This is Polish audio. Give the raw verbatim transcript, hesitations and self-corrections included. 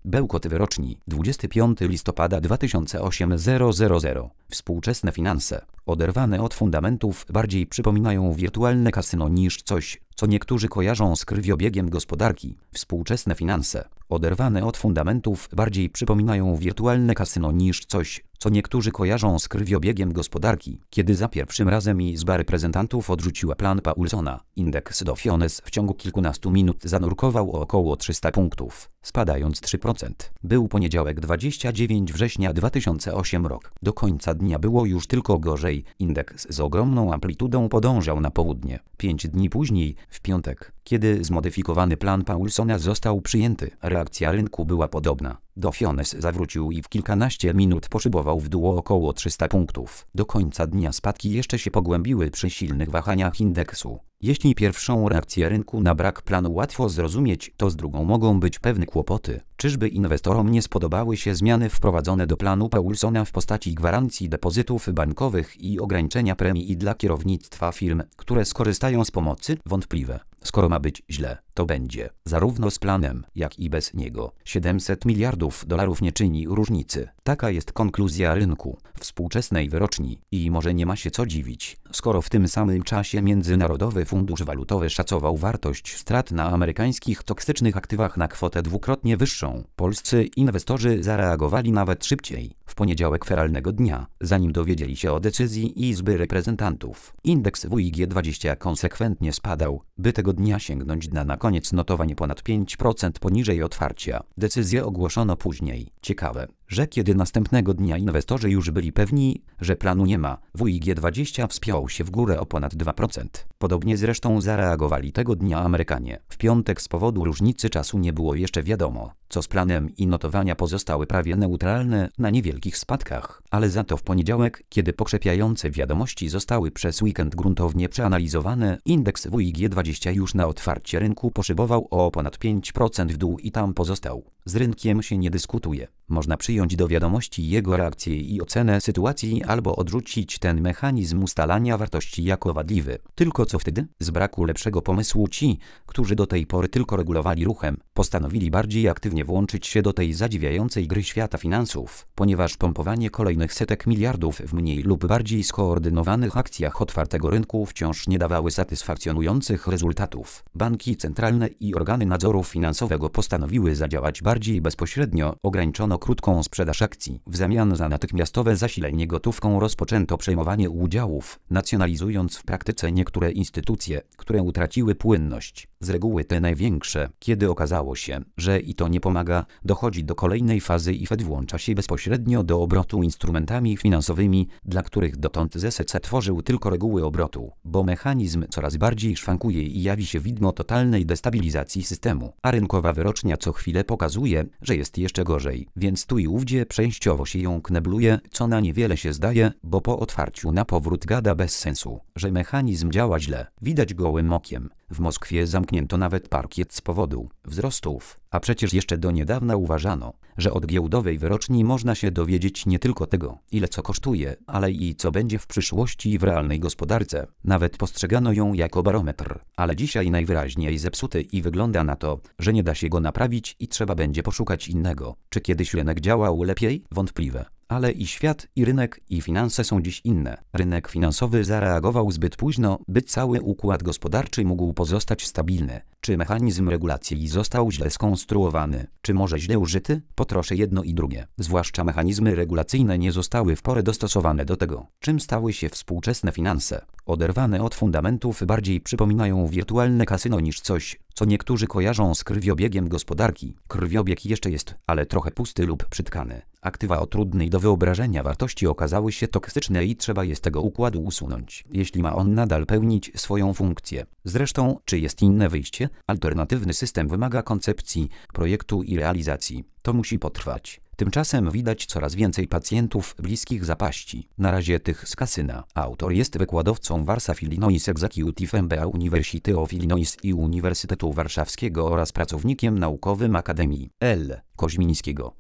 Bełkot wyroczni. dwudziestego piątego listopada dwa tysiące osiemnastego. Współczesne finanse, oderwane od fundamentów, bardziej przypominają wirtualne kasyno niż coś, co niektórzy kojarzą z krwiobiegiem gospodarki. Współczesne finanse, oderwane od fundamentów, bardziej przypominają wirtualne kasyno niż coś, co niektórzy kojarzą z krwiobiegiem gospodarki. Kiedy za pierwszym razem Izba Reprezentantów odrzuciła plan Paulsona, indeks Dow Jones w ciągu kilkunastu minut zanurkował o około trzysta punktów, spadając trzy procent. Był poniedziałek dwudziestego dziewiątego września dwa tysiące ósmego rok. Do końca dnia było już tylko gorzej. Indeks z ogromną amplitudą podążał na południe. Pięć dni później, w piątek, kiedy zmodyfikowany plan Paulsona został przyjęty, reakcja rynku była podobna. Dow Jones zawrócił i w kilkanaście minut poszybował w dół o około trzysta punktów. Do końca dnia spadki jeszcze się pogłębiły przy silnych wahaniach indeksu. Jeśli pierwszą reakcję rynku na brak planu łatwo zrozumieć, to z drugą mogą być pewne kłopoty. Czyżby inwestorom nie spodobały się zmiany wprowadzone do planu Paulsona w postaci gwarancji depozytów bankowych i ograniczenia premii dla kierownictwa firm, które skorzystają z pomocy? Wątpliwe. Skoro ma być źle, to będzie. Zarówno z planem, jak i bez niego. siedemset miliardów dolarów nie czyni różnicy. Taka jest konkluzja rynku współczesnej wyroczni. I może nie ma się co dziwić, skoro w tym samym czasie Międzynarodowy Fundusz Walutowy szacował wartość strat na amerykańskich toksycznych aktywach na kwotę dwukrotnie wyższą. Polscy inwestorzy zareagowali nawet szybciej. W poniedziałek feralnego dnia, zanim dowiedzieli się o decyzji Izby Reprezentantów, indeks W I G dwadzieścia konsekwentnie spadał, by tego dnia sięgnąć dna na koniec notowanie ponad pięć procent poniżej otwarcia. Decyzję ogłoszono później. Ciekawe, że kiedy następnego dnia inwestorzy już byli pewni, że planu nie ma, W I G dwadzieścia wspiął się w górę o ponad dwa procent. Podobnie zresztą zareagowali tego dnia Amerykanie. W piątek z powodu różnicy czasu nie było jeszcze wiadomo, co z planem i notowania pozostały prawie neutralne na niewielkich spadkach. Ale za to w poniedziałek, kiedy pokrzepiające wiadomości zostały przez weekend gruntownie przeanalizowane, indeks W I G dwadzieścia już na otwarcie rynku poszybował o ponad pięć procent w dół i tam pozostał. Z rynkiem się nie dyskutuje. Można przyjąć do wiadomości jego reakcję i ocenę sytuacji albo odrzucić ten mechanizm ustalania wartości jako wadliwy. Tylko co wtedy? Z braku lepszego pomysłu ci, którzy do tej pory tylko regulowali ruchem, postanowili bardziej aktywnie włączyć się do tej zadziwiającej gry świata finansów, ponieważ pompowanie kolejnych setek miliardów w mniej lub bardziej skoordynowanych akcjach otwartego rynku wciąż nie dawały satysfakcjonujących rezultatów. Banki centralne i organy nadzoru finansowego postanowiły zadziałać bardziej bezpośrednio. Ograniczono krótką sprzedaż akcji. W zamian za natychmiastowe zasilenie gotówką rozpoczęto przejmowanie udziałów, nacjonalizując w praktyce niektóre instytucje, które utraciły płynność. Z reguły te największe. Kiedy okazało się, że i to nie pomaga, dochodzi do kolejnej fazy i Fed włącza się bezpośrednio do obrotu instrumentami finansowymi, dla których dotąd Z S C tworzył tylko reguły obrotu, bo mechanizm coraz bardziej szwankuje i jawi się widmo totalnej destabilizacji systemu, a rynkowa wyrocznia co chwilę pokazuje, że jest jeszcze gorzej, więc tu i ówdzie przejściowo się ją knebluje, co na niewiele się zdaje, bo po otwarciu na powrót gada bez sensu, że mechanizm działa źle. Widać gołym okiem. W Moskwie zamknięto nawet parkiet z powodu wzrostów, a przecież jeszcze do niedawna uważano, że od giełdowej wyroczni można się dowiedzieć nie tylko tego, ile co kosztuje, ale i co będzie w przyszłości w realnej gospodarce. Nawet postrzegano ją jako barometr, ale dzisiaj najwyraźniej zepsuty i wygląda na to, że nie da się go naprawić i trzeba będzie poszukać innego. Czy kiedyś rynek działał lepiej? Wątpliwe. Ale i świat, i rynek, i finanse są dziś inne. Rynek finansowy zareagował zbyt późno, by cały układ gospodarczy mógł pozostać stabilny. Czy mechanizm regulacji został źle skonstruowany? Czy może źle użyty? Potroszę jedno i drugie. Zwłaszcza mechanizmy regulacyjne nie zostały w porę dostosowane do tego, czym stały się współczesne finanse. Oderwane od fundamentów bardziej przypominają wirtualne kasyno niż coś, co niektórzy kojarzą z krwiobiegiem gospodarki. Krwiobieg jeszcze jest, ale trochę pusty lub przytkany. Aktywa o trudnej do wyobrażenia wartości okazały się toksyczne i trzeba je z tego układu usunąć, jeśli ma on nadal pełnić swoją funkcję. Zresztą, czy jest inne wyjście? Alternatywny system wymaga koncepcji, projektu i realizacji. To musi potrwać. Tymczasem widać coraz więcej pacjentów bliskich zapaści. Na razie tych z kasyna. Autor jest wykładowcą Warsaw Illinois Executive M B A University of Illinois i Uniwersytetu Warszawskiego oraz pracownikiem naukowym Akademii L. Koźmińskiego.